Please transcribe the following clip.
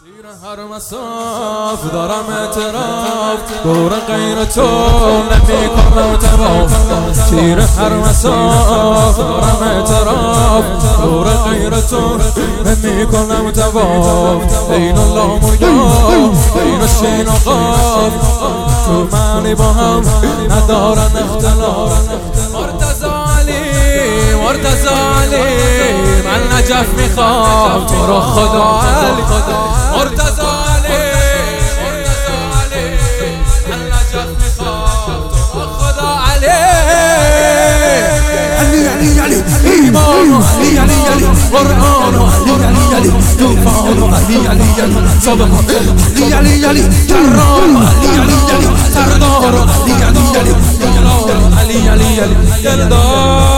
هر مساف دارم اعتراف دور غیر تو نمی کنم تواف. تیر هر مساف دارم اعتراف دور غیر تو نمی کنم تواف. این الله مریا این شین و قاف تو معنی با هم ندارن اختلاف. مرتضی علی من نجف میخوام تو رو خدا علی. مرتضی علی من نجف میخوام تو رو خدا علی. علی علی ایمان و علی علی قرآن و علی علی طوفان و علی علی صبح علی علی کرام و علی علی سردار و علی علی علی علی دلدار.